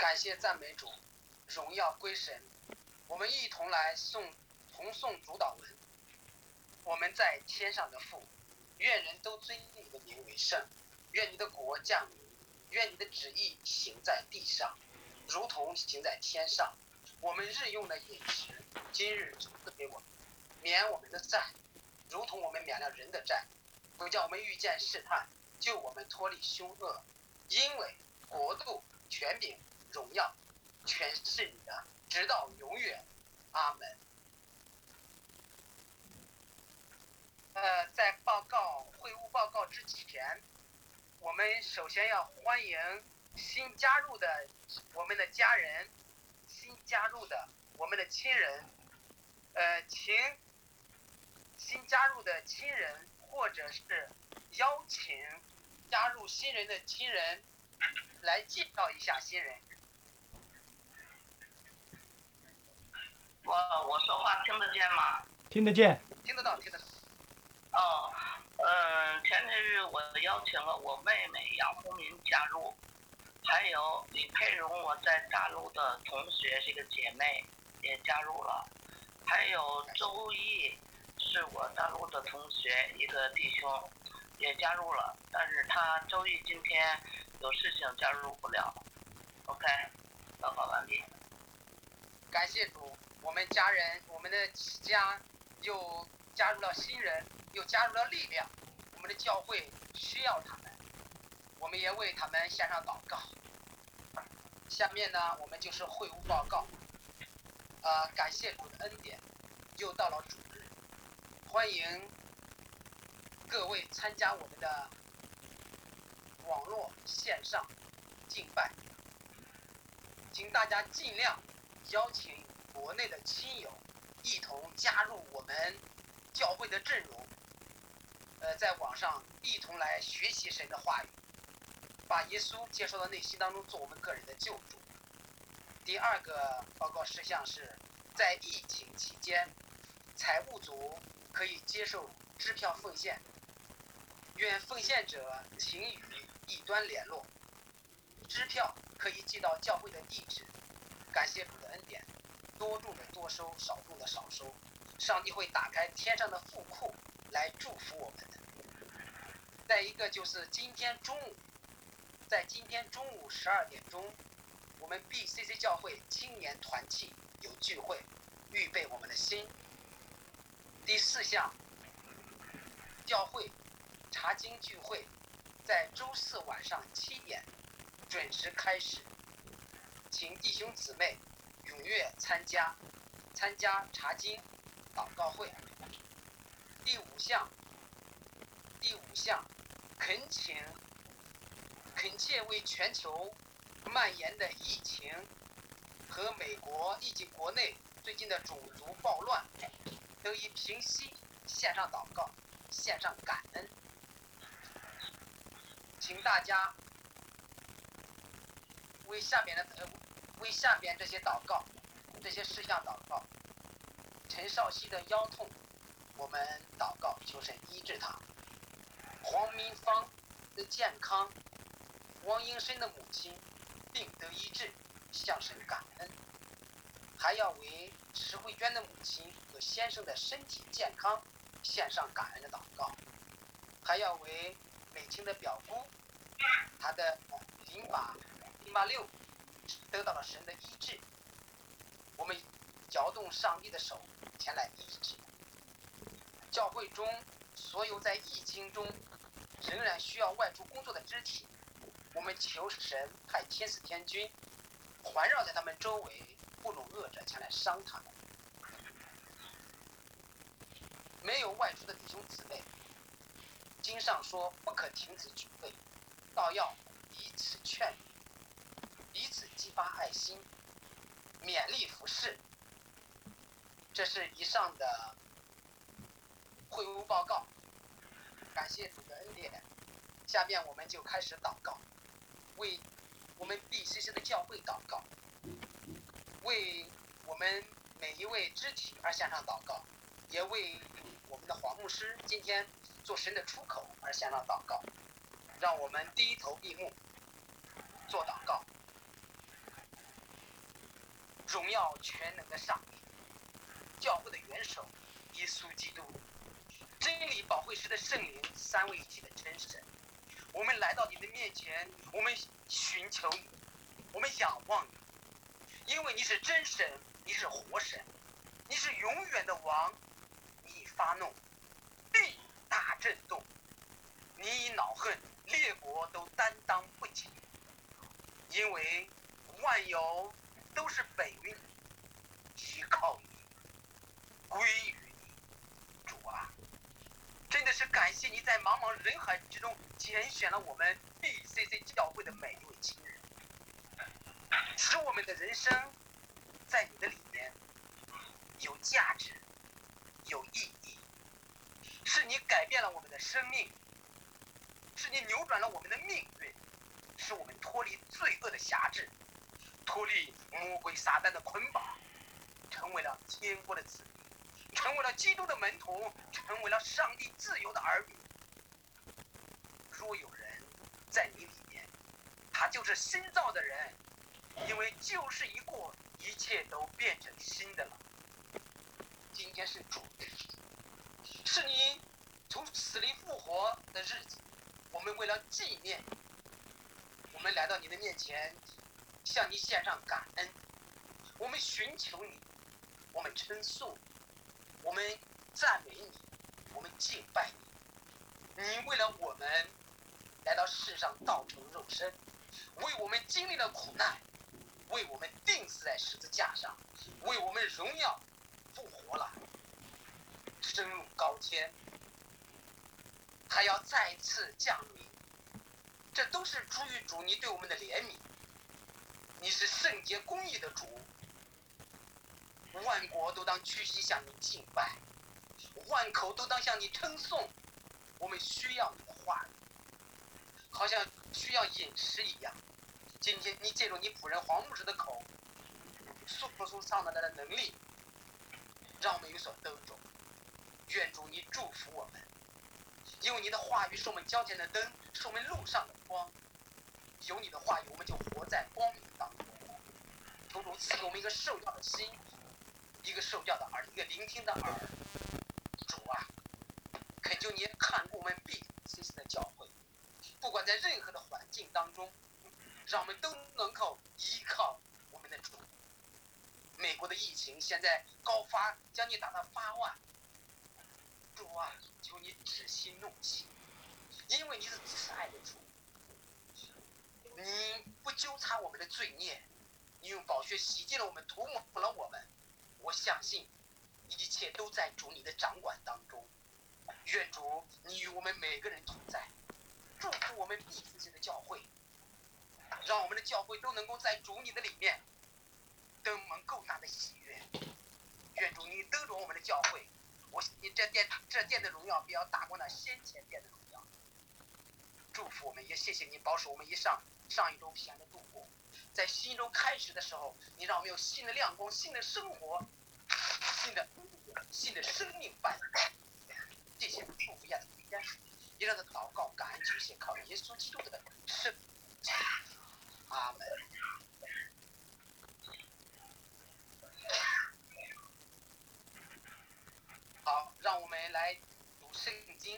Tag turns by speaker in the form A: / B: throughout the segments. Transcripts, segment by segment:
A: 感谢赞美主，荣耀归神。我们一同来同诵主祷文。我们在天上的父，愿人都尊你的名为圣，愿你的国降临，愿你的旨意行在地上，如同行在天上。我们日用的饮食，今日赐给我们，免我们的债，如同我们免了人的债，不叫我们遇见试探，救我们脱离凶恶。因为国度、权柄、荣耀，全是你的，直到永远。阿门。在会务报告之前，我们首先要欢迎新加入的我们的家人，新加入的我们的亲人，请新加入的亲人或者是邀请加入新人的亲人来介绍一下新人。
B: 我说话听得见吗？
C: 听得见。
A: 听得到，听得到。
B: 前些日我邀请了我妹妹杨红民加入，还有李佩蓉，我在大陆的同学这个姐妹也加入了，还有周毅是我大陆的同学一个弟兄也加入了，但是他周毅今天有事情加入不了。OK， 报告完毕。
A: 感谢主，我们家人，我们的家又加入了新人，又加入了力量。我们的教会需要他们，我们也为他们献上祷告。下面呢，我们就是会务报告。感谢主的恩典，又到了主日，欢迎各位参加我们的网络线上敬拜，请大家尽量邀请国内的亲友一同加入我们教会的阵容，在网上一同来学习神的话语，把耶稣接受到内心当中做我们个人的救主。第二个报告事项是，在疫情期间，财务组可以接受支票奉献，愿奉献者请与异端联络，支票可以寄到教会的地址。感谢主的恩典，多种的多收，少种的少收，上帝会打开天上的富库来祝福我们的。再一个就是今天中午12点钟，我们 BCC 教会青年团契有聚会，预备我们的心。第4项，教会查经聚会在周4晚上7点准时开始，请弟兄姊妹踊跃参加查经祷告会。第五项，恳切为全球蔓延的疫情和美国以及国内最近的种族暴乱得以平息，献上祷告，献上感恩。请大家为下边这些祷告，这些事项祷告。陈少熙的腰痛，我们祷告求神医治他。黄明芳的健康，汪英生的母亲病得医治，向神感恩。还要为石慧娟的母亲和先生的身体健康献上感恩的祷告。还要为美清的表姑，她的淋巴瘤得到了神的医治，我们摇动上帝的手前来医治。教会中所有在疫情中仍然需要外出工作的肢体，我们求神派天使天军环绕在他们周围，不容恶者前来伤他们。没有外出的弟兄姊妹，经上说不可停止聚会，倒要彼此劝勉，彼此激发爱心，勉励服事。这是以上的会务报告，感谢主的恩典。下面我们就开始祷告，为我们 BCC 的教会祷告，为我们每一位肢体而献上祷告，也为我们的黄牧师今天做神的出口而献上祷告。让我们低头闭目做祷告。 荣耀全能的上帝，教会的元首耶稣基督，真理保惠师的圣灵，三位一体的真神。我们来到你的面前，我们寻求你，我们仰望你，因为你是真神，你是活神，你是永远的王。你已发怒，地大震动，你已恼恨，列国都担当不起，因为万有都是本于你，需靠你，归于你。主啊，真的是感谢你在茫茫人海之中拣选了我们 BCC 教会的每一位亲人，使我们的人生在你的里面有价值，有意义。是你改变了我们的生命，是你扭转了我们的命运，使我们脱离罪恶的辖制，脱离魔鬼撒旦的捆绑，成为了天国的子民，成为了基督的门徒，成为了上帝自由的儿女。若有人在你里面，他就是新造的人，因为旧事一过，一切都变成新的了。今天是主日，是你从死里复活的日子，我们为了纪念，我们来到你的面前，向你献上感恩。我们寻求你，我们称颂，我们赞美你，我们敬拜你。你为了我们来到世上道成肉身，为我们经历了苦难，为我们钉死在十字架上，为我们荣耀复活了，升入高天，还要再次降临。这都是出于主你对我们的怜悯。你是圣洁公义的主，万国都当屈膝向你敬拜，万口都当向你称颂。我们需要你的话语，好像需要饮食一样。今天你借助你仆人黄牧师的口，诉说出上来的能力，让我们有所得着。愿主你祝福我们，因为你的话语是我们脚前的灯，是我们路上的光。有你的话语，我们就活在光明当中。求主赐给我们一个受教的心，一个受教的耳，一个聆听的耳。主啊，恳求你看顾我们 BCC 的教会，不管在任何的环境当中，让我们都能够依靠我们的主。美国的疫情现在高发，将近达到8万。主啊，求你止息怒气，因为你是慈爱的主，你不纠缠我们的罪孽，你用宝血洗净了我们，涂抹了我们。我相信一切都在主你的掌管当中。愿主你与我们每个人同在，祝福我们BCC的教会，让我们的教会都能够在主你的里面得蒙够大的喜悦。愿主你得着我们的教会，我相信这殿的荣耀比要大过那先前殿的荣耀。祝福我们，也谢谢你保守我们上一周平安的度过。在新一周开始的时候，你让我们有新的亮光、新的生活、新的生命伴侣。这些祝福亚的平安，也让他祷告、感恩、求谢，靠耶稣基督的圣名。阿门。好，让我们来读圣经。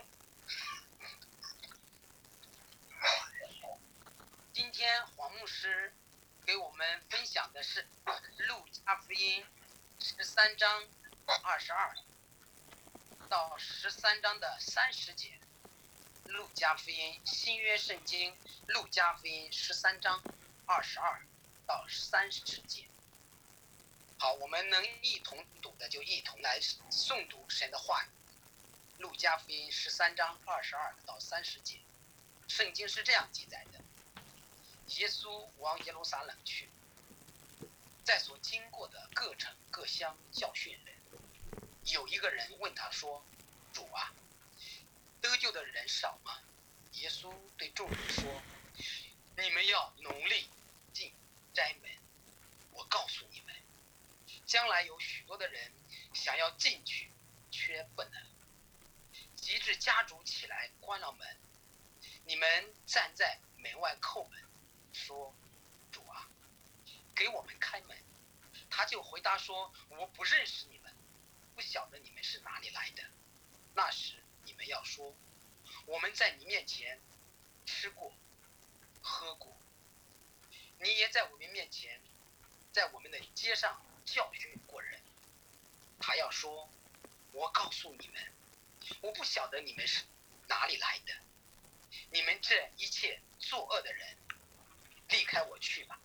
A: 今天黄牧师给我们分享的是路加福音13章22到13章的30节。路加福音新约圣经路加福音13章22到30节。好，我们能一同读的就一同来诵读神的话语。路加福音13章22到30节，圣经是这样记载的：耶稣往耶路撒冷去，在所经过的各城各乡教训人。有一个人问他说：“主啊，得救的人少吗？”耶稣对众人说：“你们要农历进斋门。我告诉你们，将来有许多的人想要进去，却不能。及至家主起来关了门，你们站在门外叩门，说：主啊，给我们开门。 他就回答说：“我不认识你们，不晓得你们是哪里来的。那时你们要说，我们在你面前吃过、喝过，你也在我们面前，在我们的街上教训过人。”他要说：“我告诉你们，我不晓得你们是哪里来的，你们这一切作恶的人，离开我去吧。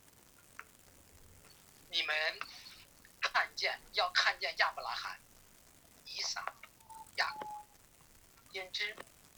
A: 你们要看见亚伯拉罕、以撒、雅各、先知，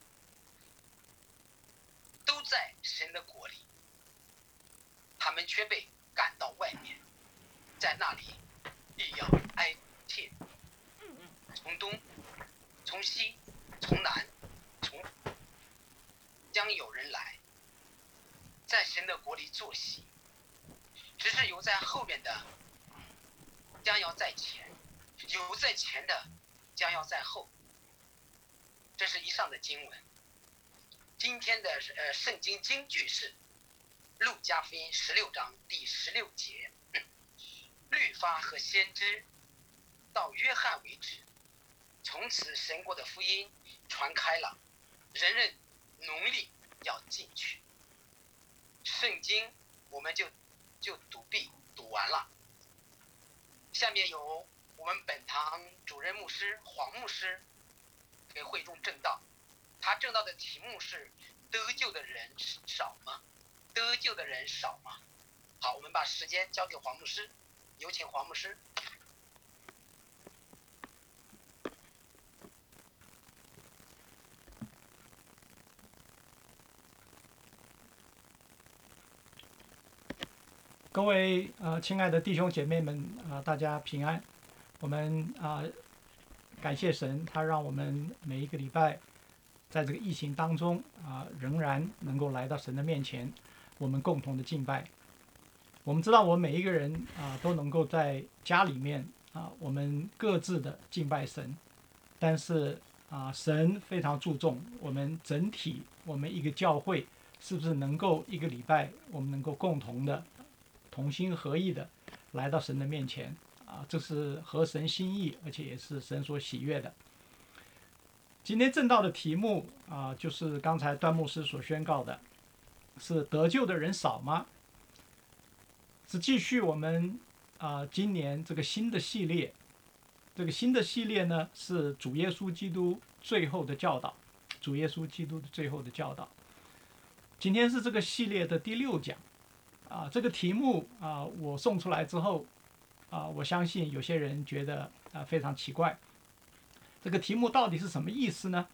A: 都在神的国里，他们却被赶到外面，在那里必要挨切，从东、从西、从南、从北，将有人来，在神的国里坐席。只是有在后面的，将要在前；有在前的，将要在后。”这是以上的经文。今天的圣经金句是路加福音16章第16节：“律法和先知到约翰为止，从此神国的福音传开了，人人努力要进去。”圣经我们就读完了。下面由我们本堂主任牧师黄牧师给会众证道。他证道的题目是：得救的人少吗？得救的人少吗？好，我们把时间交给黄牧师，有请黄牧师。
C: 各位亲爱的弟兄姐妹们大家平安。我们感谢神，他让我们每一个礼拜在这个疫情当中仍然能够来到神的面前，我们共同的敬拜。我们知道我们每一个人都能够在家里面我们各自的敬拜神，但是神非常注重我们整体，我们一个教会是不是能够一个礼拜我们能够共同的同心合意的来到神的面前这是合神心意，而且也是神所喜悦的。今天正道的题目就是刚才段牧师所宣告的，是得救的人少吗？是继续我们今年这个新的系列。这个新的系列呢，是主耶稣基督最后的教导。主耶稣基督的最后的教导。今天是这个系列的第6讲。这个题目我送出来之后我相信有些人觉得非常奇怪，这个题目到底是什么意思呢？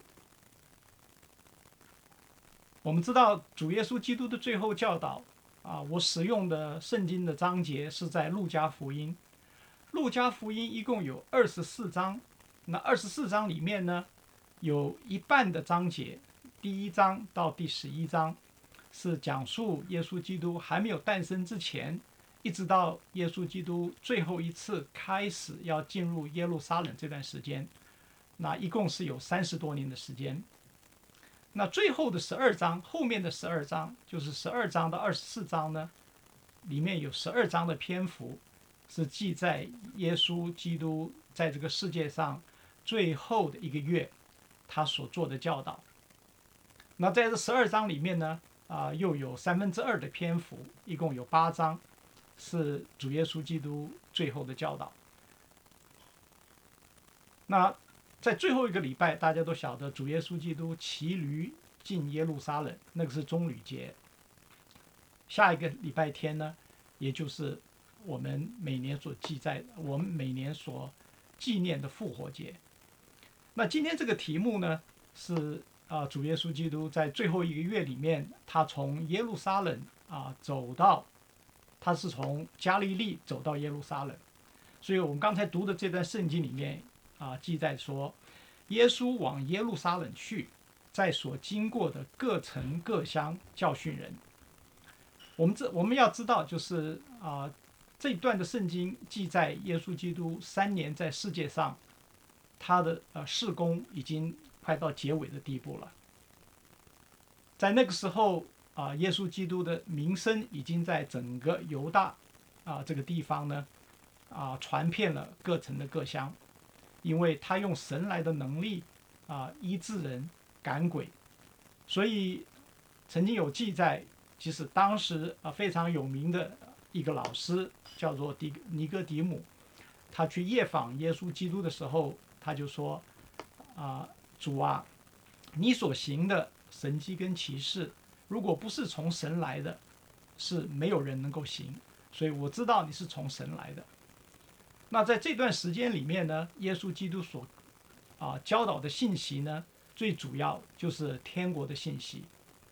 C: 我们知道主耶稣基督的最后教导我使用的圣经的章节是在路加福音。路加福音一共有24章，那24章里面呢，有一半的章节，第1章到第11章是讲述耶稣基督还没有诞生之前，一直到耶稣基督最后一次开始要进入耶路撒冷这段时间，那一共是有30多年的时间。那最后的12章，后面的12章，就是12章到24章呢，里面有12章的篇幅是记载耶稣基督在这个世界上最后的一个月他所做的教导。那在这12章里面呢又有2/3的篇幅，一共有8章是主耶稣基督最后的教导。那在最后一个礼拜，大家都晓得主耶稣基督骑驴进耶路撒冷，那个是棕榈节。下一个礼拜天呢，也就是我们每年所记载的，我们每年所纪念的复活节。那今天这个题目呢，是主耶稣基督在最后一个月里面，他从耶路撒冷走到，他是从加利利走到耶路撒冷。所以我们刚才读的这段圣经里面记载说，耶稣往耶路撒冷去，在所经过的各城各乡教训人。我们要知道，就是这一段的圣经记载耶稣基督3年在世界上他的事工已经快到结尾的地步了。在那个时候耶稣基督的名声已经在整个犹大这个地方呢传遍了各城的各乡，因为他用神来的能力医治人、赶鬼，所以曾经有记载，即使当时非常有名的一个老师叫做尼哥底母，他去夜访耶稣基督的时候，他就说主啊，你所行的神迹跟奇事，如果不是从神来的，是没有人能够行，所以我知道你是从神来的。那在这段时间里面呢，耶稣基督所教导的信息呢，最主要就是天国的信息。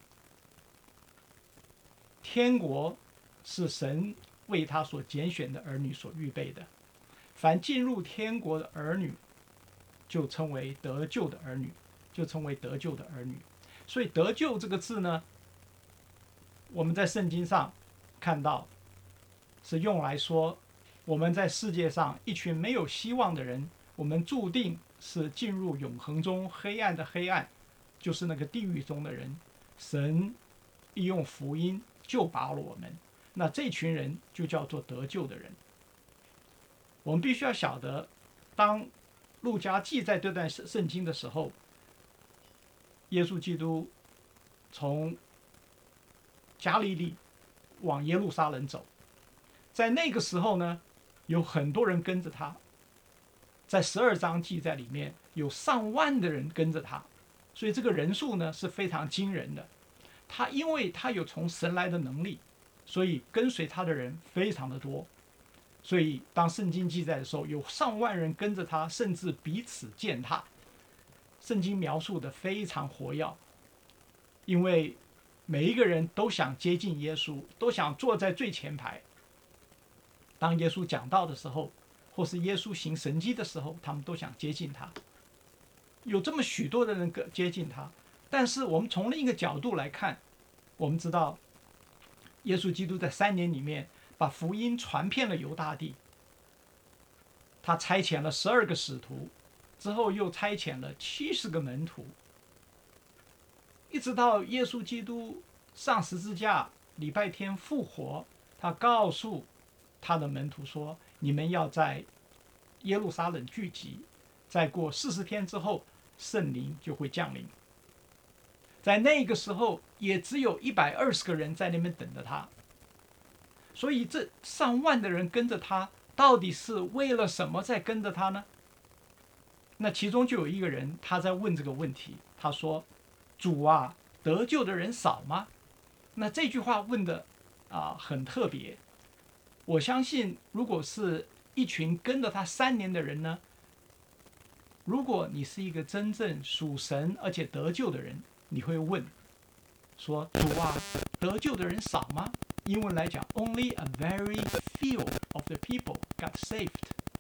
C: 天国是神为他所拣选的儿女所预备的，凡进入天国的儿女，就称为得救的儿女，就称为得救的儿女。所以得救这个字呢，我们在圣经上看到是用来说我们在世界上一群没有希望的人，我们注定是进入永恒中黑暗的黑暗，就是那个地狱中的人，神利用福音救拔了我们，那这群人就叫做得救的人。我们必须要晓得，当路加记载这段圣经的时候，耶稣基督从加利利往耶路撒冷走，在那个时候呢，有很多人跟着他，在12章记载里面有上万的人跟着他，所以这个人数呢是非常惊人的。他因为他有从神来的能力，所以跟随他的人非常的多。所以当圣经记载的时候，有上万人跟着他，甚至彼此践踏。圣经描述的非常活跃，因为每一个人都想接近耶稣，都想坐在最前排。当耶稣讲道的时候，或是耶稣行神迹的时候，他们都想接近他。有这么许多的人接近他，但是我们从另一个角度来看，我们知道耶稣基督在3年里面把福音传遍了犹大地，他差遣了12个使徒，之后又差遣了70个门徒，一直到耶稣基督上十字架，礼拜天复活，他告诉他的门徒说，你们要在耶路撒冷聚集，再过40天之后，圣灵就会降临。在那个时候也只有120个人在那边等着他，所以这上万的人跟着他，到底是为了什么在跟着他呢？那其中就有一个人他在问这个问题，他说，主啊，得救的人少吗？那这句话问的很特别。我相信如果是一群跟着他3年的人呢，如果你是一个真正属神而且得救的人，你会问说，主啊，得救的人少吗？英文来讲 ，Only a very few of the people got saved。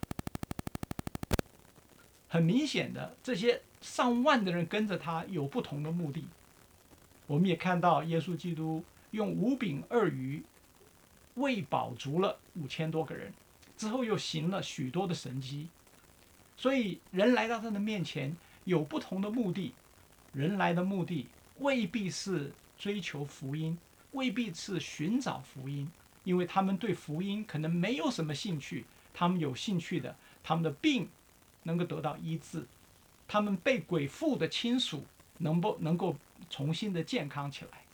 C: 很明显的，这些上万的人跟着他有不同的目的。我们也看到耶稣基督用5饼2鱼喂饱足了5000多个人，之后又行了许多的神迹。所以人来到他的面前有不同的目的，人来的目的未必是追求福音，未必是寻找福音，因为他们对福音可能没有什么兴趣，他们有兴趣的，他们的病能够得到医治，他们被鬼附的亲属能够重新的健康起来，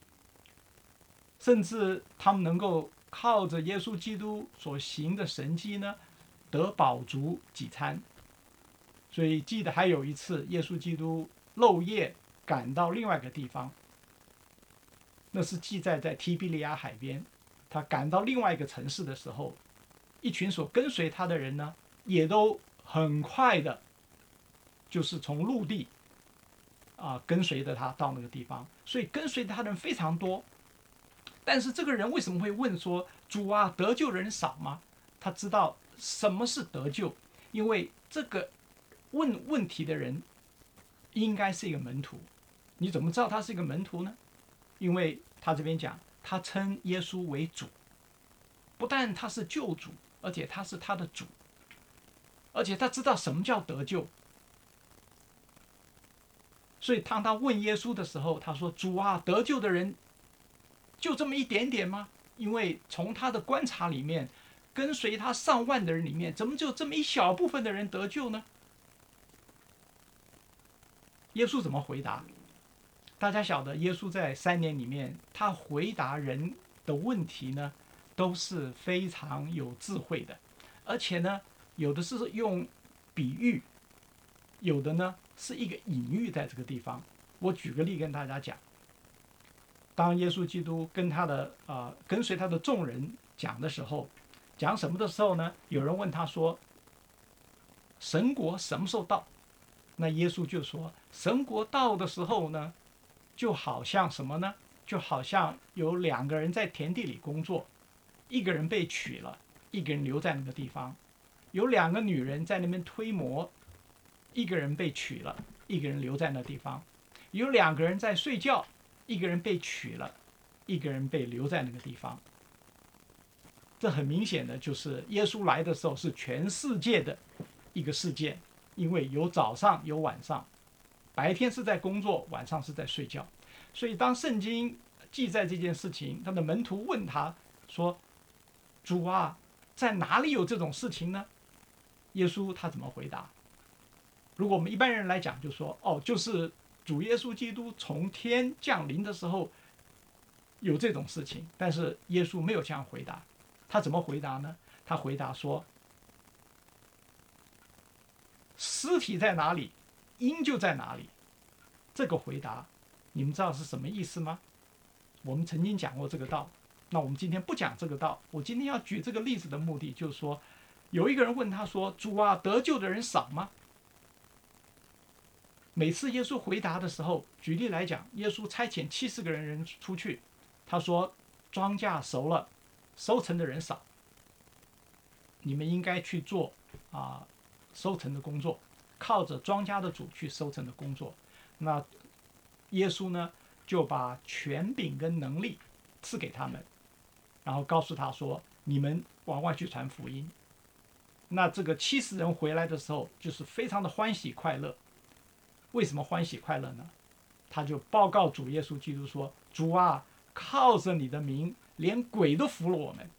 C: 甚至他们能够靠着耶稣基督所行的神迹呢，得饱足几餐。所以记得还有一次，耶稣基督漏夜赶到另外一个地方，那是记载在提比利亚海边。他赶到另外一个城市的时候，一群所跟随他的人呢，也都很快的，就是从陆地跟随着他到那个地方，所以跟随他的人非常多。但是这个人为什么会问说，主啊，得救的人少吗？他知道什么是得救，因为这个问题的人应该是一个门徒。你怎么知道他是一个门徒呢？因为他这边讲，他称耶稣为主，不但他是救主，而且他是他的主，而且他知道什么叫得救。所以当他问耶稣的时候，他说，主啊，得救的人就这么一点点吗？因为从他的观察里面跟随他上万的人里面，怎么就这么一小部分的人得救呢？耶稣怎么回答？大家晓得，耶稣在3年里面，他回答人的问题呢，都是非常有智慧的，而且呢，有的是用比喻，有的呢是一个隐喻在这个地方。我举个例跟大家讲，当耶稣基督跟跟随他的众人讲的时候，讲什么的时候呢？有人问他说：“神国什么时候到？”那耶稣就说：“神国到的时候呢，就好像什么呢？就好像有2个人在田地里工作，一个人被娶了，一个人留在那个地方；有2个女人在那边推磨，一个人被娶了，一个人留在那地方；有2个人在睡觉，一个人被娶了，一个人被留在那个地方。”这很明显的就是耶稣来的时候是全世界的一个事件，因为有早上有晚上，白天是在工作，晚上是在睡觉。所以当圣经记载这件事情，他的门徒问他说：“主啊，在哪里有这种事情呢？”耶稣他怎么回答？如果我们一般人来讲，就说：“哦，就是主耶稣基督从天降临的时候有这种事情。”但是耶稣没有这样回答。他怎么回答呢？他回答说：“尸体在哪里，鹰就在哪里。”这个回答，你们知道是什么意思吗？我们曾经讲过这个道，那我们今天不讲这个道。我今天要举这个例子的目的，就是说，有一个人问他说：“主啊，得救的人少吗？”每次耶稣回答的时候，举例来讲，耶稣差遣70个人出去，他说：“庄稼熟了，收成的人少，你们应该去做收成的工作，靠着庄稼的主去收成的工作。”那耶稣呢，就把权柄跟能力赐给他们，然后告诉他说：“你们往外去传福音。”那这个70人回来的时候，就是非常的欢喜快乐。为什么欢喜快乐呢？他就报告主耶稣基督说：“主啊，靠着你的名，连鬼都服了我们。”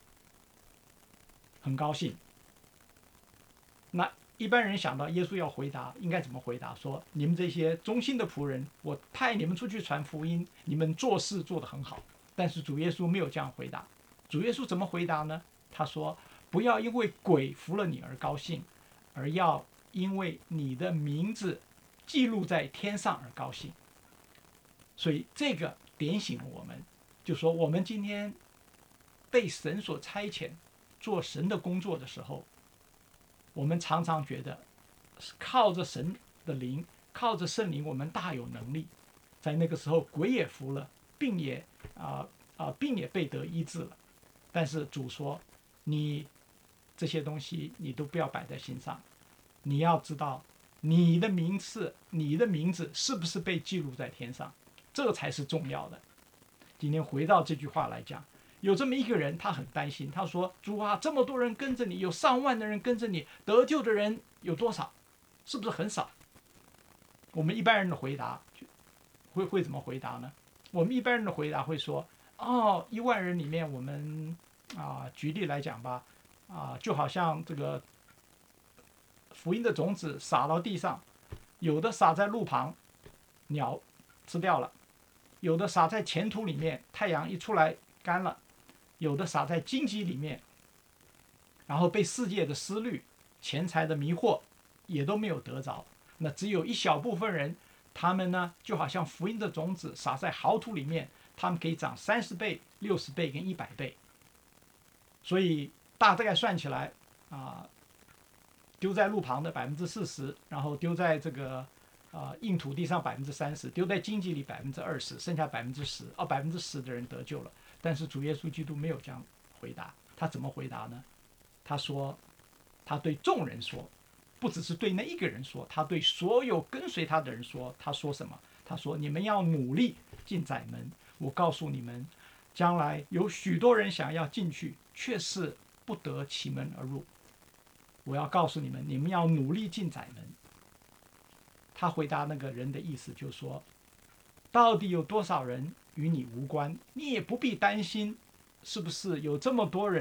C: 很高兴。那一般人想到耶稣要回答，应该怎么回答？说：“你们这些忠心的仆人，我派你们出去传福音，你们做事做得很好。”但是主耶稣没有这样回答。主耶稣怎么回答呢？他说：“不要因为鬼服了你而高兴，而要因为你的名字记录在天上而高兴。”所以这个点醒了我们，就说我们今天被神所差遣做神的工作的时候，我们常常觉得靠着神的灵，靠着圣灵，我们大有能力。在那个时候，鬼也服了，病也被得医治了。但是主说，你这些东西你都不要摆在心上，你要知道你的名字是不是被记录在天上，这才是重要的。今天回到这句话来讲，有这么一个人，他很担心，他说：“主啊，这么多人跟着你，有上万的人跟着你，得救的人有多少？是不是很少？”我们一般人的回答会怎么回答呢？我们一般人的回答会说：“哦，1万人里面，我们举例来讲吧，就好像这个福音的种子撒到地上，有的撒在路旁，鸟吃掉了；有的撒在前途里面，太阳一出来干了；有的撒在荆棘里面，然后被世界的思虑、钱财的迷惑也都没有得着。那只有一小部分人，他们呢就好像福音的种子撒在好土里面，他们可以长30倍、60倍跟100倍。所以大概算起来丢在路旁的40%，然后丢在这个硬土地上30%，丢在荆棘里20%，剩下10%，10%的人得救了。但是主耶稣基督没有这样回答，他怎么回答呢？他说，他对众人说，不只是对那一个人说，他对所有跟随他的人说。他说什么？他说：“你们要努力进窄门。我告诉你们，将来有许多人想要进去，却是不得其门而入。我要告诉你们，你们要努力进窄门。”他回答那个人的意思就是说，到底有多少人与你无关，你也不必担心是不是有这么多人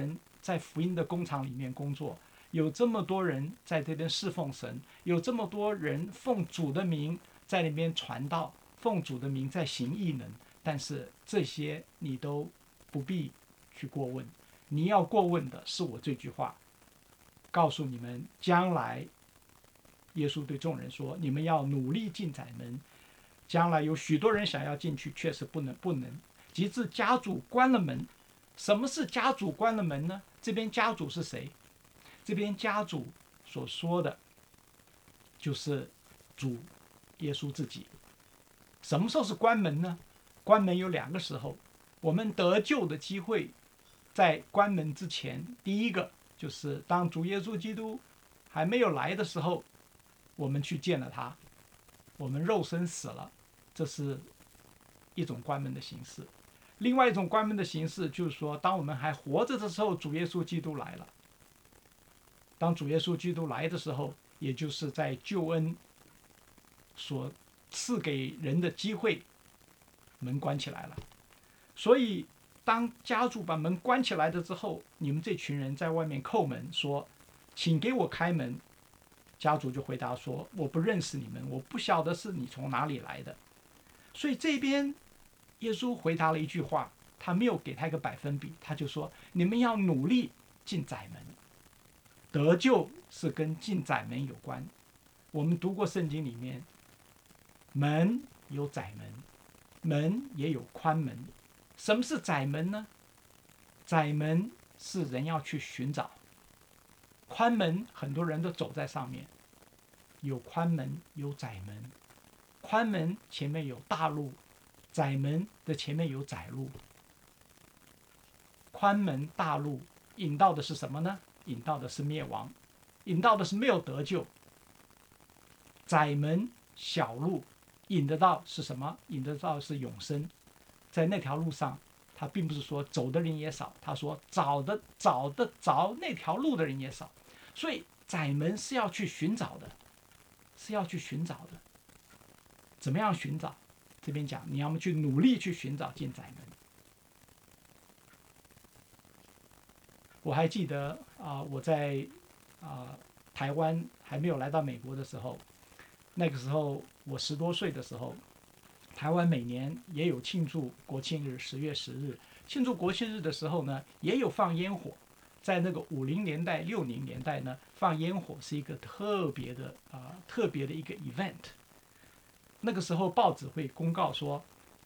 C: 在福音的工厂里面工作，有这么多人在这边侍奉神，有这么多人奉主的名在那边传道，奉主的名在行异能，但是这些你都不必去过问，你要过问的是我这句话，告诉你们将来，耶稣对众人说，你们要努力进窄门，将来有许多人想要进去，确实不能，及至家主关了门。什么是家主关了门呢？这边家主是谁？这边家主所说的就是主耶稣自己。什么时候是关门呢？关门有2个时候。我们得救的机会在关门之前，第一个就是当主耶稣基督还没有来的时候，我们去见了他，我们肉身死了，这是一种关门的形式。另外一种关门的形式就是说，当我们还活着的时候，主耶稣基督来了。当主耶稣基督来的时候，也就是在救恩所赐给人的机会，门关起来了。所以当家主把门关起来了之后，你们这群人在外面叩门说，请给我开门。家主就回答说，我不认识你们，我不晓得是你从哪里来的。所以这边耶稣回答了一句话，他没有给他一个百分比，他就说，你们要努力进窄门。得救是跟进窄门有关。我们读过圣经里面，门有窄门，门也有宽门。什么是窄门呢？窄门是人要去寻找，宽门很多人都走在上面。有宽门有窄门，宽门前面有大路，窄门的前面有窄路。宽门大路引到的是什么呢？引到的是灭亡，引到的是没有得救。窄门小路引得到是什么？引得到是永生。在那条路上，他并不是说走的人也少，他说找得着那条路的人也少。所以窄门是要去寻找的，是要去寻找的。怎么样寻找？这边讲你要么去努力去寻找进窄门。我还记得我在台湾还没有来到美国的时候，那个时候我10多岁的时候，台湾每年也有庆祝国庆日10月10日。庆祝国庆日的时候呢，也有放烟火。在那个50年代、60年代呢，放烟火是一个特别的一个 event。那个时候报纸会公告说，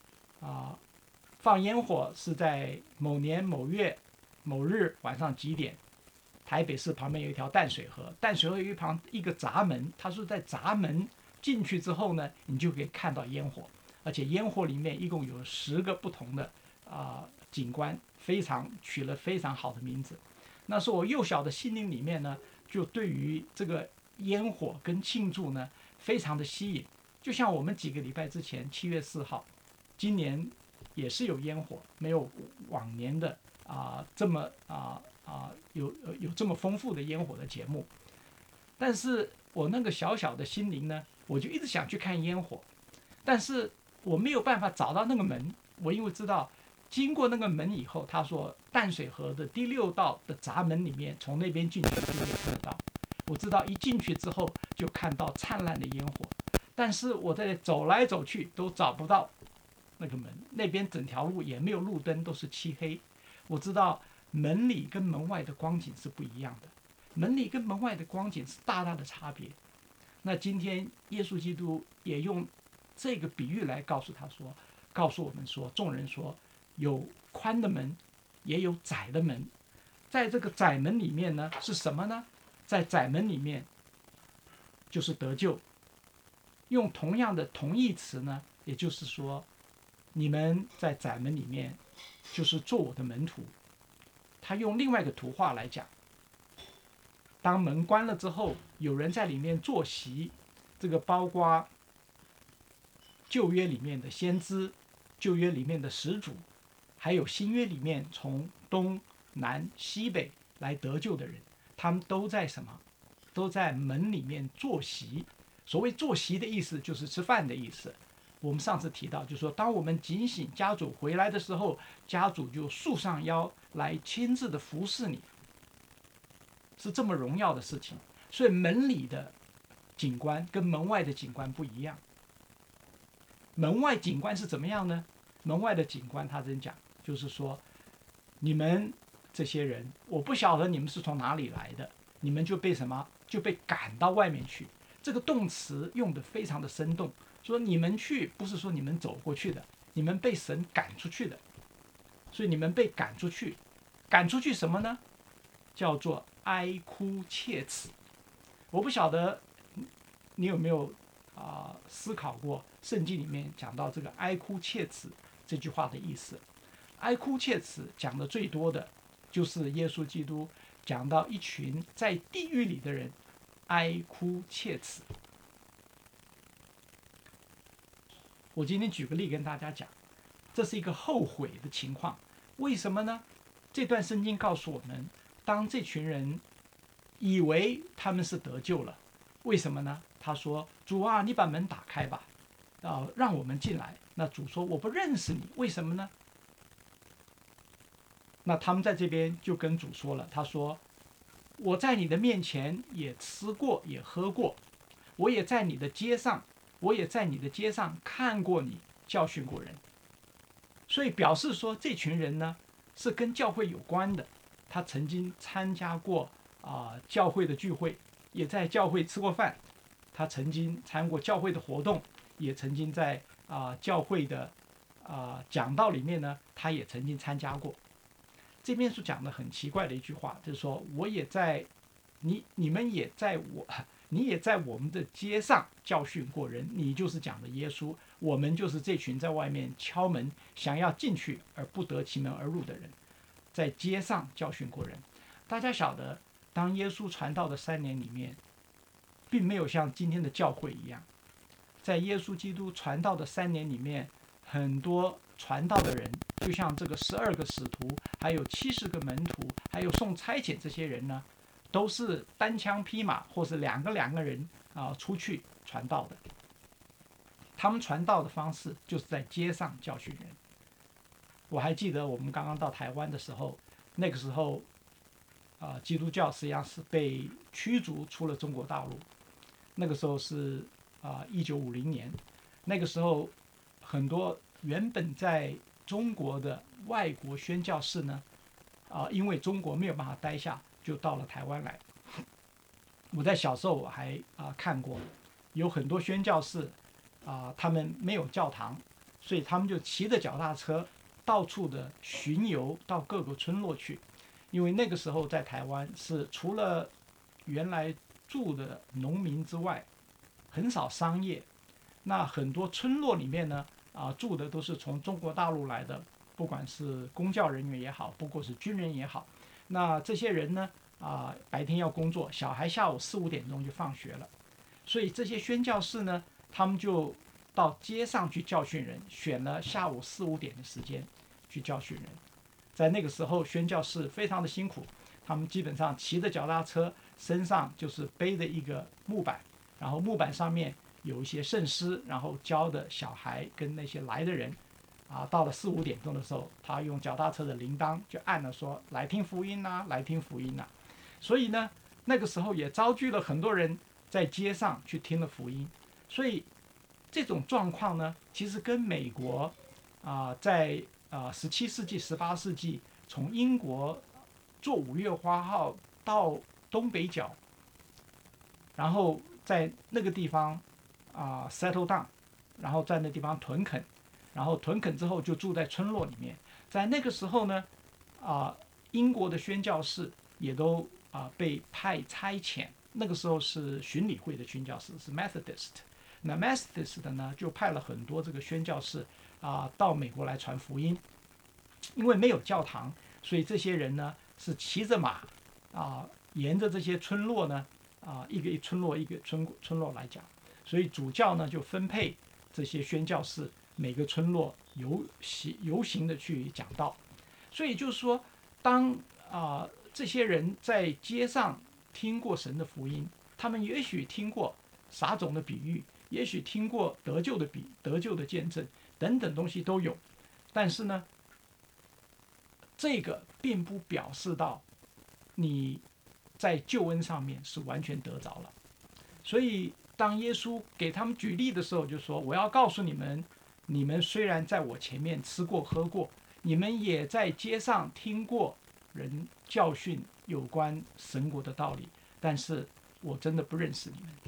C: 放烟火是在某年某月某日晚上几点。台北市旁边有一条淡水河，淡水河有一个闸门，它是在闸门进去之后呢，你就可以看到烟火，而且烟火里面一共有10个不同的景观，取了非常好的名字。那是我幼小的心灵里面呢，就对于这个烟火跟庆祝呢，非常的吸引。就像我们几个礼拜之前7月4号，今年也是有烟火，没有往年的这么有这么丰富的烟火的节目。但是我那个小小的心灵呢，我就一直想去看烟火，但是我没有办法找到那个门。我因为知道经过那个门以后，他说淡水河的第6道的闸门里面，从那边进去就可以看得到。我知道一进去之后就看到灿烂的烟火，但是我在走来走去都找不到那个门，那边整条路也没有路灯，都是漆黑。我知道门里跟门外的光景是不一样的，门里跟门外的光景是大大的差别。那今天耶稣基督也用这个比喻来告诉我们说，众人说有宽的门也有窄的门。在这个窄门里面呢，是什么呢？在窄门里面就是得救。用同样的同义词呢，也就是说你们在窄门里面就是做我的门徒。他用另外一个图画来讲，当门关了之后，有人在里面坐席，这个包括旧约里面的先知，旧约里面的始祖，还有新约里面从东南西北来得救的人，他们都在什么？都在门里面坐席。所谓坐席的意思就是吃饭的意思。我们上次提到，就是说当我们警醒家主回来的时候，家主就束上腰来亲自的服侍你。 是这么荣耀的事情。所以门里的景观跟门外的景观不一样。门外景观是怎么样呢？门外的景观他真讲，就是说你们这些人，我不晓得你们是从哪里来的，你们就被什么？就被赶到外面去。这个动词用得非常的生动，说你们去不是说你们走过去的，你们被神赶出去的。所以你们被赶出去，赶出去什么呢？叫做哀哭切齿。我不晓得你有没有思考过圣经里面讲到这个哀哭切齿这句话的意思。哀哭切齿讲的最多的就是耶稣基督讲到一群在地狱里的人哀哭切齿。我今天举个例跟大家讲，这是一个后悔的情况。为什么呢？这段圣经告诉我们，当这群人以为他们是得救了，为什么呢？他说：“主啊，你把门打开吧，让我们进来。”那主说：“我不认识你。”为什么呢？那他们在这边就跟主说了，他说：“我在你的面前也吃过，也喝过，我也在你的街上看过你，教训过人。”所以表示说，这群人呢是跟教会有关的，他曾经参加过教会的聚会，也在教会吃过饭，他曾经参过教会的活动，也曾经在教会的讲道里面呢，他也曾经参加过。这边是讲的很奇怪的一句话，就是说我也在你们也在你也在我们的街上教训过人，你就是讲的耶稣，我们就是这群在外面敲门想要进去而不得其门而入的人，在街上教训过人。大家晓得，当耶稣传道的3年里面，并没有像今天的教会一样，在耶稣基督传道的3年里面，很多传道的人，就像这个12个使徒，还有70个门徒，还有送差遣这些人呢，都是单枪匹马或是两个人出去传道的。他们传道的方式就是在街上教训人。我还记得我们刚刚到台湾的时候，那个时候基督教实际上是被驱逐出了中国大陆。那个时候是1950年，那个时候很多原本在中国的外国宣教士呢，因为中国没有办法待下，就到了台湾来。我在小时候我还看过，有很多宣教士他们没有教堂，所以他们就骑着脚踏车到处的巡游到各个村落去。因为那个时候在台湾是除了原来住的农民之外，很少商业。那很多村落里面呢，住的都是从中国大陆来的，不管是公教人员也好，不过是军人也好。那这些人呢，白天要工作，小孩下午4、5点钟就放学了，所以这些宣教士呢，他们就到街上去教训人，选了下午4、5点的时间去教训人。在那个时候，宣教士非常的辛苦，他们基本上骑着脚踏车，身上就是背着一个木板，然后木板上面有一些圣诗，然后教的小孩跟那些来的人，到了4、5点钟的时候，他用脚踏车的铃铛就按了说来听福音啦，来听福音啦。所以呢，那个时候也招聚了很多人在街上去听了福音。所以这种状况呢，其实跟美国在17世纪、18世纪从英国坐5月花号到东北角，然后在那个地方settle down， 然后在那地方屯垦，然后屯垦之后就住在村落里面。在那个时候呢，英国的宣教士也都被派差遣。那个时候是巡礼会的宣教士，是 Methodist。那 Methodist 的呢，就派了很多这个宣教士到美国来传福音。因为没有教堂，所以这些人呢是骑着马沿着这些村落呢一个村落一个村落来讲。所以主教呢就分配这些宣教士每个村落游行的去讲道。所以就是说，当这些人在街上听过神的福音，他们也许听过撒种的比喻，也许听过得救的见证等等东西都有，但是呢，这个并不表示到你在救恩上面是完全得着了。所以当耶稣给他们举例的时候，就说我要告诉你们，你们虽然在我前面吃过喝过，你们也在街上听过人教训有关神国的道理，但是我真的不认识你们。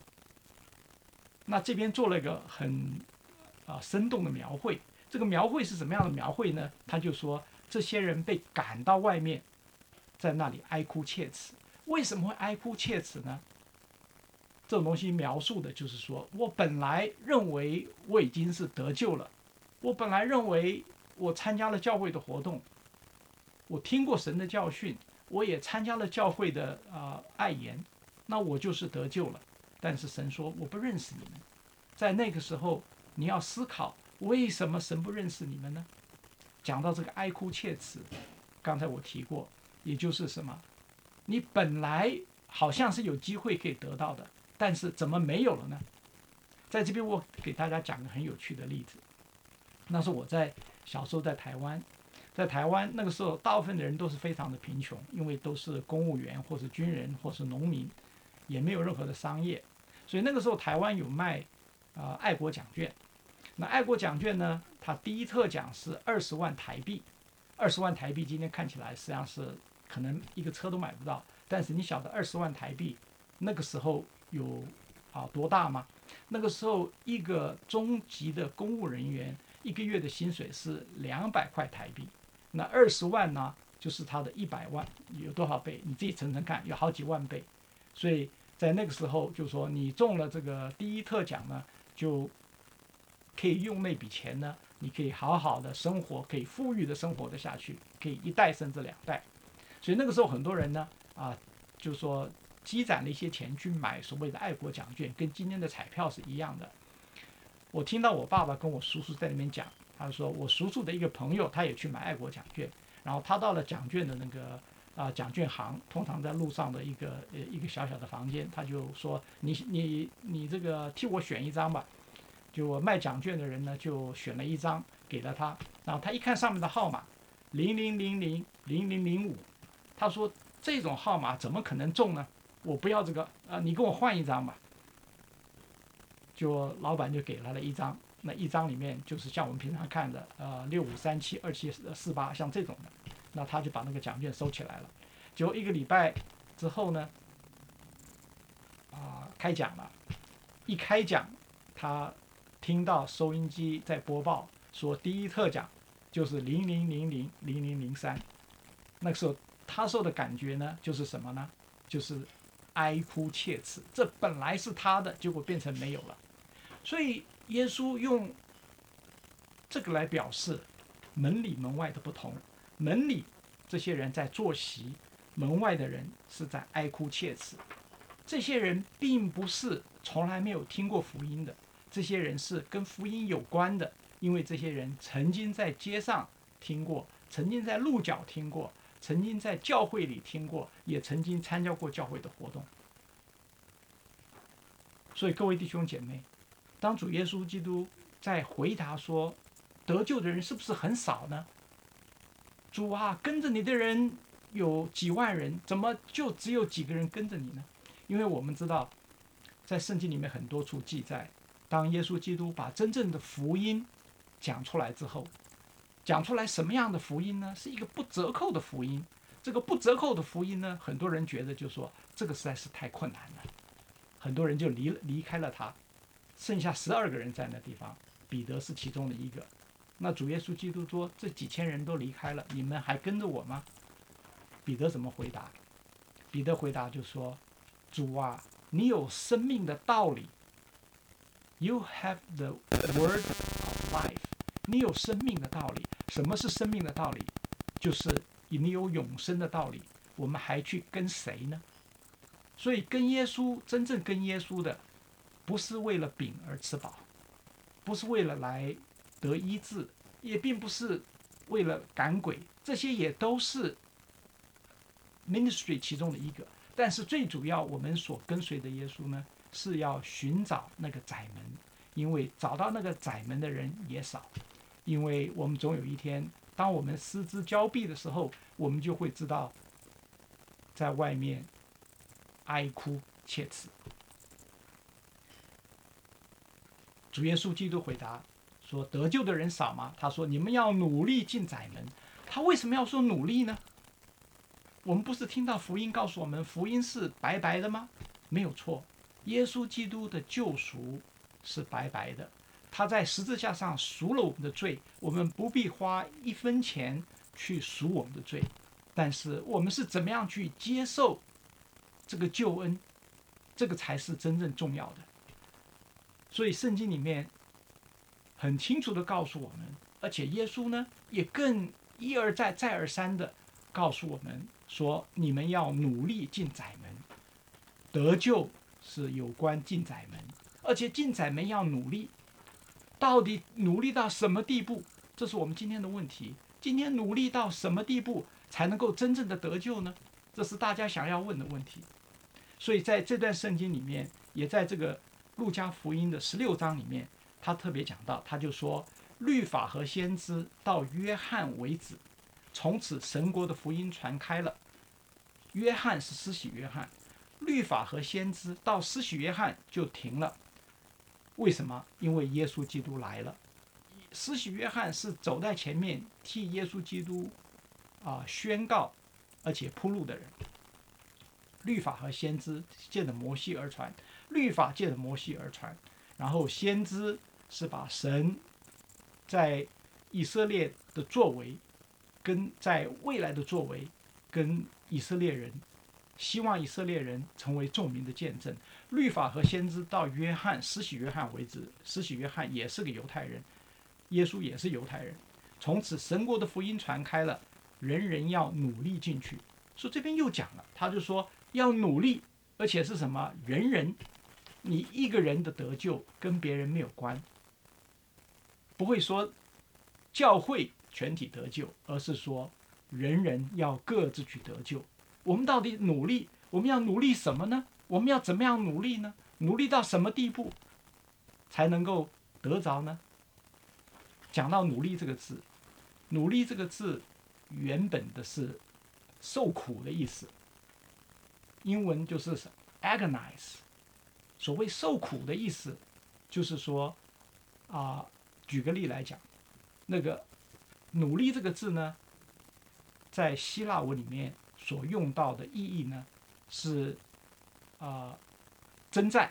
C: 那这边做了一个很生动的描绘。这个描绘是什么样的描绘呢？他就说这些人被赶到外面，在那里哀哭切齿。为什么会哀哭切齿呢？这种东西描述的就是说，我本来认为我已经是得救了，我本来认为我参加了教会的活动，我听过神的教训，我也参加了教会的爱言，那我就是得救了。但是神说我不认识你们。在那个时候，你要思考为什么神不认识你们呢？讲到这个哀哭切齿，刚才我提过，也就是什么？你本来好像是有机会可以得到的，但是怎么没有了呢？在这边我给大家讲个很有趣的例子。那是我在小时候在台湾，那个时候大部分的人都是非常的贫穷，因为都是公务员或是军人或是农民，也没有任何的商业，所以那个时候台湾有卖爱国奖券。那爱国奖券呢，它第一特奖是20万台币，20万台币今天看起来实际上是可能一个车都买不到，但是你晓得20万台币那个时候有多大吗？那个时候一个中级的公务人员一个月的薪水是200块台币，那20万呢就是他的100万，有多少倍？你自己乘乘看，有好几万倍。所以在那个时候就说你中了这个第一特奖呢，就可以用那笔钱呢，你可以好好的生活，可以富裕的生活的下去，可以1代甚至2代。所以那个时候很多人呢就说积攒了一些钱去买所谓的爱国奖券，跟今天的彩票是一样的。我听到我爸爸跟我叔叔在那边讲，他说我叔叔的一个朋友他也去买爱国奖券，然后他到了奖券的那个奖券行，通常在路上的一个小小的房间，他就说你这个替我选一张吧。就卖奖券的人呢就选了一张给了他，然后他一看上面的号码00000005，他说这种号码怎么可能中呢？我不要这个你跟我换一张吧。就老板就给了一张，那一张里面就是像我们平常看的65372748像这种的，那他就把那个奖券收起来了。结果1个礼拜之后呢开奖了，一开奖他听到收音机在播报说第一特奖就是00000003，那个时候他受的感觉呢就是什么呢？就是哀哭切齿，这本来是他的，结果变成没有了。所以耶稣用这个来表示门里门外的不同。门里这些人在坐席，门外的人是在哀哭切齿。这些人并不是从来没有听过福音的，这些人是跟福音有关的，因为这些人曾经在街上听过，曾经在路角听过，曾经在教会里听过，也曾经参加过教会的活动。所以各位弟兄姐妹，当主耶稣基督在回答说得救的人是不是很少呢？主啊，跟着你的人有几万人，怎么就只有几个人跟着你呢？因为我们知道在圣经里面很多处记载，当耶稣基督把真正的福音讲出来之后，讲出来什么样的福音呢？是一个不折扣的福音。这个不折扣的福音呢，很多人觉得就说这个实在是太困难了，很多人就离开了他，剩下12个人在那地方，彼得是其中的一个。那主耶稣基督说这几千人都离开了，你们还跟着我吗？彼得怎么回答？彼得回答就说，主啊，你有生命的道理， You have the word of life， 你有生命的道理。什么是生命的道理？就是你有永生的道理，我们还去跟谁呢？所以跟耶稣，真正跟耶稣的，不是为了饼而吃饱，不是为了来得医治，也并不是为了赶鬼，这些也都是 ministry 其中的一个。但是最主要，我们所跟随的耶稣呢，是要寻找那个窄门，因为找到那个窄门的人也少。因为我们总有一天，当我们失之交臂的时候，我们就会知道，在外面哀哭切齿。主耶稣基督回答说：“得救的人少吗？”他说：“你们要努力进窄门。”他为什么要说努力呢？我们不是听到福音告诉我们，福音是白白的吗？没有错，耶稣基督的救赎是白白的，他在十字架上赎了我们的罪，我们不必花1分钱去赎我们的罪。但是我们是怎么样去接受这个救恩，这个才是真正重要的。所以圣经里面很清楚地告诉我们，而且耶稣呢也更一而再再而三地告诉我们说，你们要努力进窄门。得救是有关进窄门，而且进窄门要努力。到底努力到什么地步？这是我们今天的问题。今天努力到什么地步才能够真正的得救呢？这是大家想要问的问题。所以在这段圣经里面，也在这个路加福音的16章里面，他特别讲到，他就说，律法和先知到约翰为止，从此神国的福音传开了。约翰是施洗约翰，律法和先知到施洗约翰就停了。为什么？因为耶稣基督来了。施洗约翰是走在前面替耶稣基督宣告而且铺路的人。律法和先知借着摩西而传，律法借着摩西而传，然后先知是把神在以色列的作为跟在未来的作为跟以色列人，希望以色列人成为众民的见证。律法和先知到约翰施洗约翰为止，施洗约翰也是个犹太人，耶稣也是犹太人。从此神国的福音传开了，人人要努力进去。所以这边又讲了，他就说要努力，而且是什么？人人，你一个人的得救跟别人没有关，不会说教会全体得救，而是说人人要各自去得救。我们到底努力，我们要努力什么呢？我们要怎么样努力呢？努力到什么地步才能够得着呢？讲到努力这个字，努力这个字原本的是受苦的意思，英文就是 agonize。所谓受苦的意思，就是说举个例来讲，那个努力这个字呢，在希腊文里面所用到的意义呢，是征战。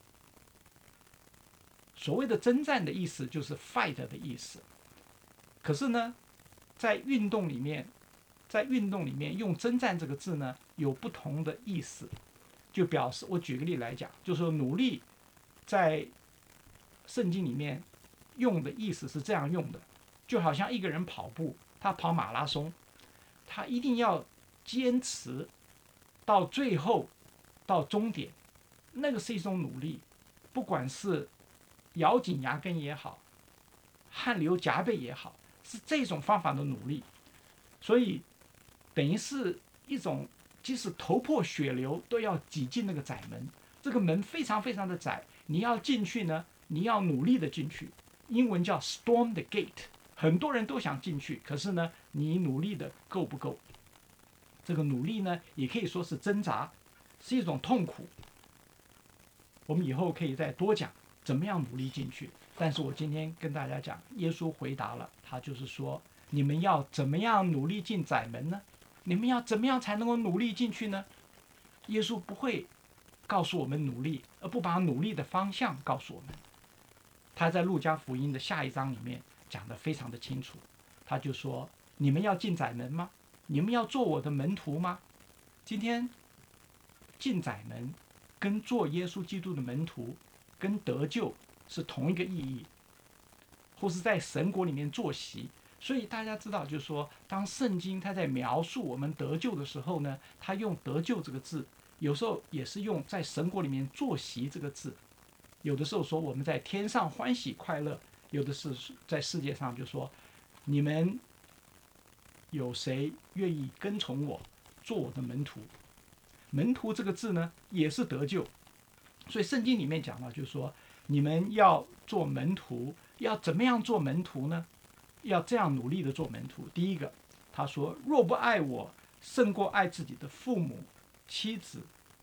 C: 所谓的征战的意思就是 fight 的意思。可是呢，在运动里面用征战这个字呢，有不同的意思。就表示，我举个例来讲，就是说努力在圣经里面用的意思是这样用的，就好像一个人跑步，他跑马拉松，他一定要坚持到最后，到终点，那个是一种努力，不管是咬紧牙根也好，汗流浃背也好，是这种方法的努力。所以等于是一种即使头破血流都要挤进那个窄门，这个门非常非常的窄，你要进去呢，你要努力的进去，英文叫 storm the gate， 很多人都想进去，可是呢，你努力的够不够？这个努力呢，也可以说是挣扎，是一种痛苦。我们以后可以再多讲怎么样努力进去，但是我今天跟大家讲，耶稣回答了，他就是说，你们要怎么样努力进窄门呢？你们要怎么样才能够努力进去呢？耶稣不会告诉我们努力，而不把努力的方向告诉我们。他在路加福音的下一章里面讲得非常的清楚，他就说，你们要进窄门吗？你们要做我的门徒吗？今天进窄门跟做耶稣基督的门徒跟得救是同一个意义，或是在神国里面坐席。所以大家知道，就是说，当圣经它在描述我们得救的时候呢，它用得救这个字，有时候也是用在神国里面坐席这个字。有的时候说我们在天上欢喜快乐，有的是在世界上就说，你们有谁愿意跟从我，做我的门徒？门徒这个字呢，也是得救。所以圣经里面讲到，就是说，你们要做门徒，要怎么样做门徒呢？要这样努力的做门徒。第一个，他说，若不爱我胜过爱自己的父母、妻子、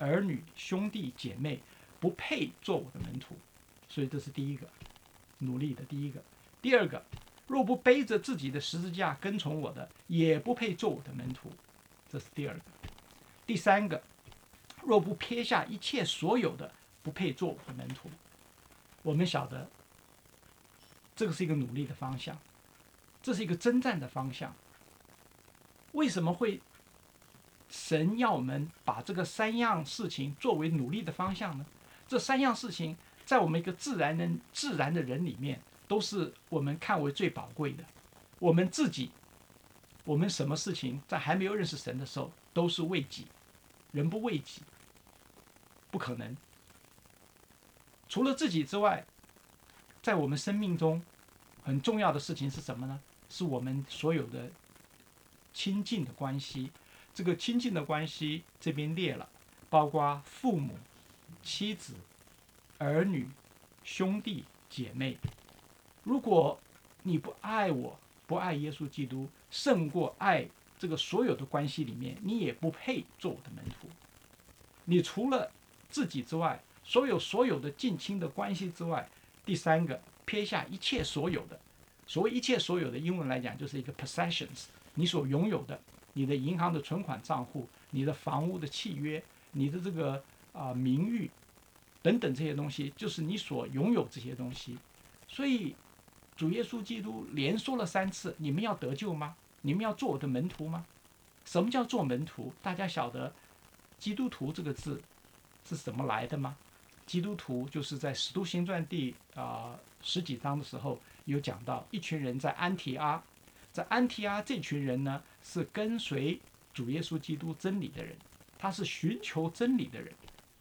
C: 儿女、兄弟姐妹，不配做我的门徒。所以这是第一个努力的第一个。第二个，若不背着自己的十字架跟从我的，也不配做我的门徒。这是第二个。第三个，若不撇下一切所有的，不配做我的门徒。我们晓得，这个是一个努力的方向，这是一个征战的方向。为什么会神要我们把这个三样事情作为努力的方向呢？这三样事情在我们一个自然的人里面，都是我们看为最宝贵的。我们自己，我们什么事情在还没有认识神的时候，都是为己。人不为己，不可能。除了自己之外，在我们生命中很重要的事情是什么呢？是我们所有的亲近的关系。这个亲近的关系这边列了，包括父母、妻子、儿女、兄弟姐妹。如果你不爱我，不爱耶稣基督，胜过爱这个所有的关系里面，你也不配做我的门徒。你除了自己之外，所有的近亲的关系之外，第三个，撇下一切所有的。所谓一切所有的，英文来讲就是一个 possessions， 你所拥有的，你的银行的存款账户，你的房屋的契约，你的这个名誉等等这些东西，就是你所拥有这些东西。所以主耶稣基督连说了3次，你们要得救吗？你们要做我的门徒吗？什么叫做门徒？大家晓得基督徒这个字是怎么来的吗？基督徒就是在使徒行传第10几章的时候有讲到，一群人在安提阿，在安提阿这群人呢是跟随主耶稣基督真理的人，他是寻求真理的人。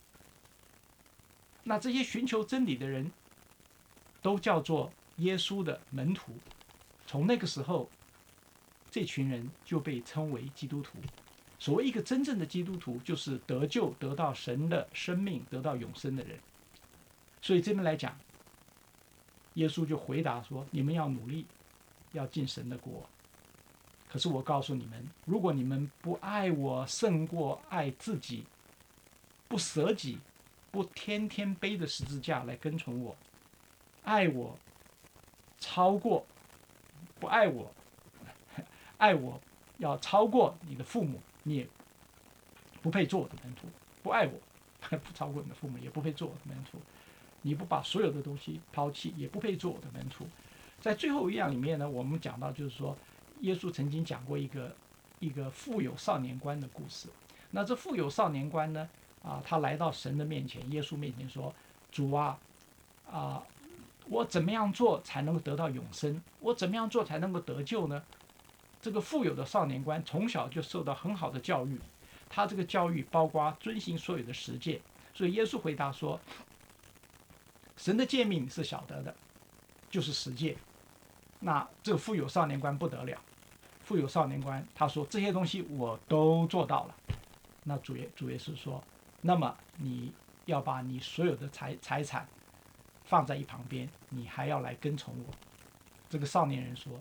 C: 那这些寻求真理的人都叫做耶稣的门徒。从那个时候，这群人就被称为基督徒。所谓一个真正的基督徒，就是得救，得到神的生命，得到永生的人。所以这边来讲，耶稣就回答说：你们要努力，要进神的国。可是我告诉你们，如果你们不爱我胜过爱自己，不舍己，不天天背着十字架来跟从我，爱我超过，不爱我，爱我要超过你的父母，你也不配做我的门徒。不爱我，不超过你的父母，也不配做我的门徒。你不把所有的东西抛弃，也不配做我的门徒。在最后一样里面呢，我们讲到就是说，耶稣曾经讲过一个富有少年官的故事。那这富有少年官呢，他来到神的面前，耶稣面前说：主啊，我怎么样做才能够得到永生？我怎么样做才能够得救呢？这个富有的少年官从小就受到很好的教育，他这个教育包括遵行所有的十诫。所以耶稣回答说：神的诫命是晓得的，就是十诫。那这个富有少年官不得了，富有少年官他说这些东西我都做到了。那主耶稣说：那么你要把你所有的财产放在一旁边，你还要来跟从我。这个少年人说，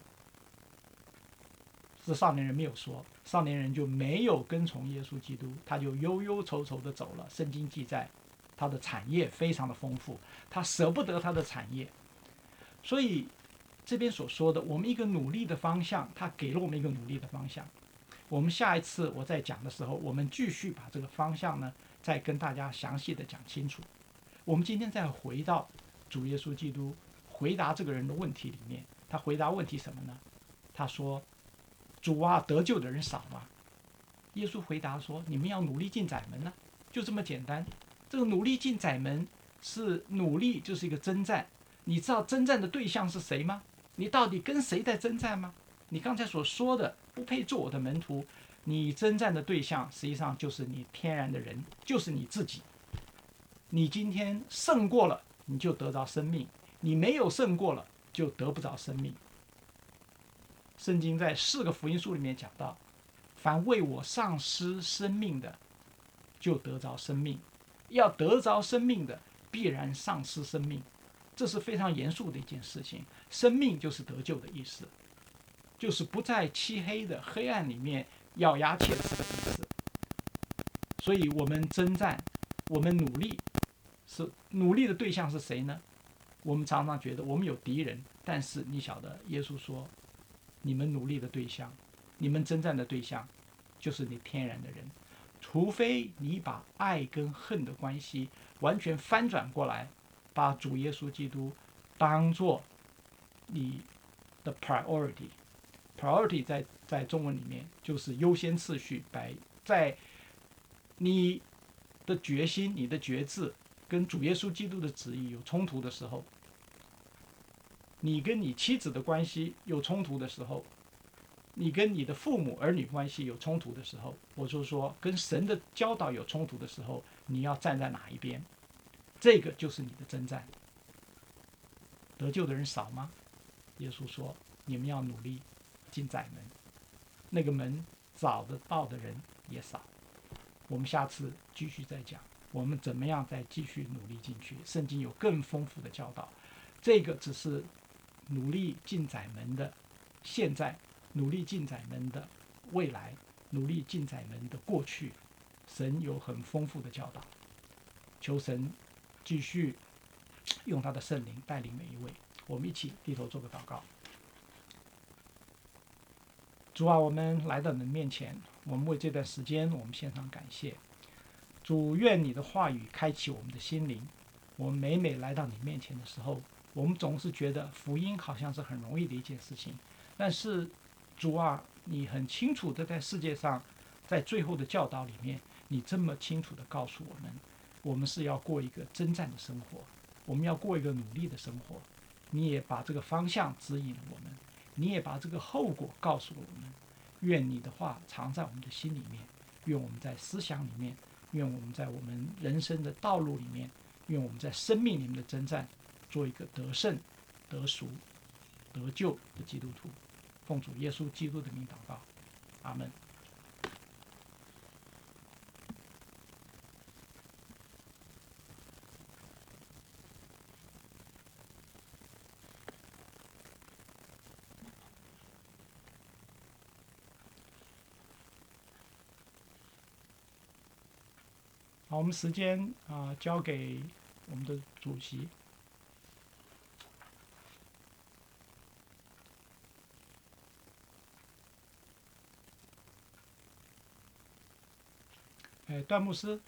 C: 这少年人没有说，少年人就没有跟从耶稣基督，他就忧忧愁愁的走了。圣经记载他的产业非常的丰富，他舍不得他的产业。所以这边所说的我们一个努力的方向，他给了我们一个努力的方向。我们下一次我在讲的时候，我们继续把这个方向呢再跟大家详细的讲清楚。我们今天再回到主耶稣基督回答这个人的问题里面，他回答问题什么呢？他说：主啊，得救的人少吗？耶稣回答说：你们要努力进窄门呢，就这么简单。这个努力进窄门是努力，就是一个征战。你知道征战的对象是谁吗？你到底跟谁在征战吗？你刚才所说的不配做我的门徒，你征战的对象实际上就是你天然的人，就是你自己。你今天胜过了，你就得着生命；你没有胜过了，就得不着生命。圣经在4个福音书里面讲到，凡为我丧失生命的，就得着生命；要得着生命的，必然丧失生命。这是非常严肃的一件事情。生命就是得救的意思，就是不在漆黑的黑暗里面咬牙切齿的意思。 所以我们征战，我们努力，是努力的对象是谁呢？我们常常觉得我们有敌人，但是你晓得，耶稣说，你们努力的对象，你们征战的对象，就是你天然的人，除非你把爱跟恨的关系完全翻转过来，把主耶稣基督当作你的 priority 在中文里面就是优先次序，在你的决心、你的决志跟主耶稣基督的旨意有冲突的时候，你跟你妻子的关系有冲突的时候，你跟你的父母儿女关系有冲突的时候，我就说跟神的教导有冲突的时候，你要站在哪一边？这个就是你的征战。得救的人少吗？耶稣说，你们要努力进窄门，那个门找得到的人也少。我们下次继续再讲，我们怎么样再继续努力进去。圣经有更丰富的教导，这个只是努力进窄门的现在，努力进窄门的未来，努力进窄门的过去，神有很丰富的教导。求神继续用他的圣灵带领每一位。我们一起低头做个祷告。主啊，我们来到你的面前，我们为这段时间我们献上感谢。主，愿你的话语开启我们的心灵。我们每每来到你面前的时候，我们总是觉得福音好像是很容易的一件事情，但是主啊，你很清楚的在世界上，在最后的教导里面，你这么清楚的告诉我们，我们是要过一个征战的生活，我们要过一个努力的生活。你也把这个方向指引了我们，你也把这个后果告诉了我们。愿你的话藏在我们的心里面，愿我们在思想里面，愿我们在我们人生的道路里面，愿我们在生命里面的征战，做一个得胜、得赎、得救的基督徒。奉主耶稣基督的名祷告，阿门。好，我们时间交给我们的主席。段牧师。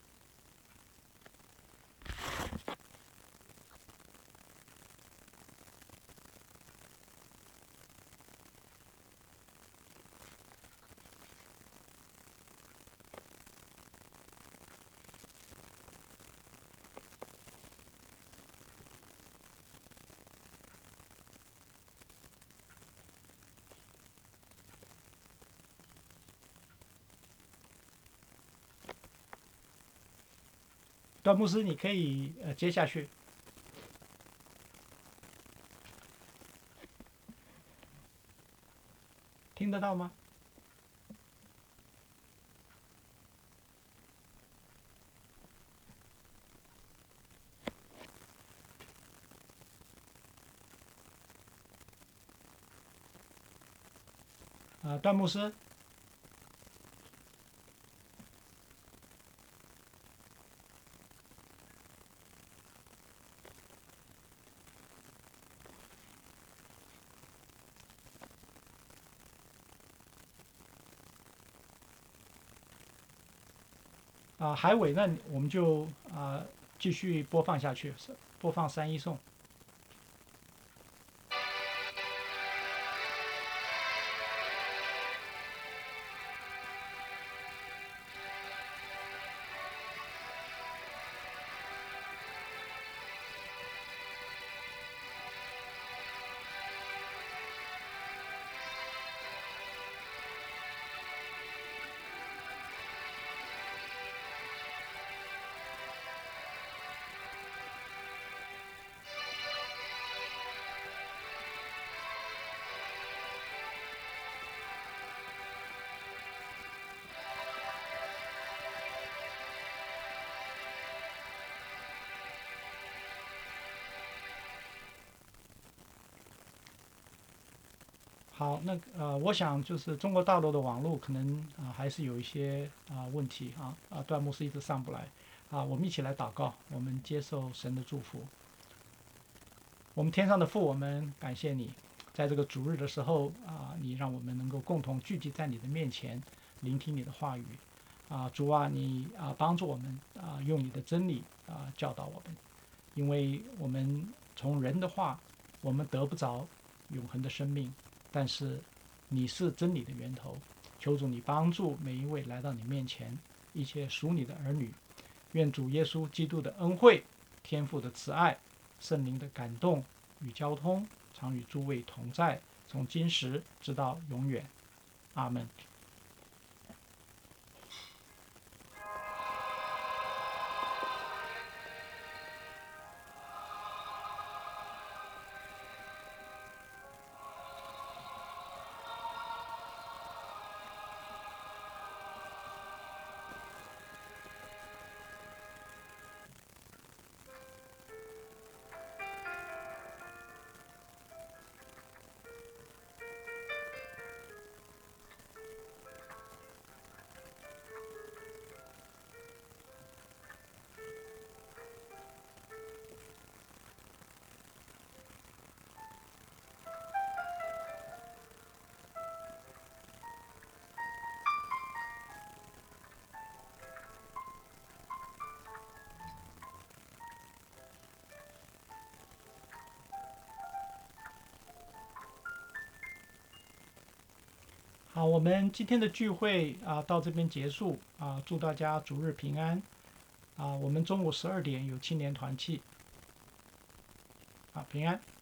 C: 段牧师，你可以接下去。听得到吗？段牧师。海伟，那我们就继续播放下去，播放三一颂。 好，那我想就是中国大陆的网络可能还是有一些问题段牧师一直上不来我们一起来祷告，我们接受神的祝福。我们天上的父，我们感谢你，在这个主日的时候你让我们能够共同聚集在你的面前，聆听你的话语主啊，你帮助我们用你的真理教导我们，因为我们从人的话，我们得不着永恒的生命，但是你是真理的源头，求主你帮助每一位来到你面前一切属你的儿女，愿主耶稣基督的恩惠、天父的慈爱、圣灵的感动与交通常与诸位同在，从今时直到永远。阿们。好，我们今天的聚会到这边结束祝大家主日平安我们中午12点有青年团契平安。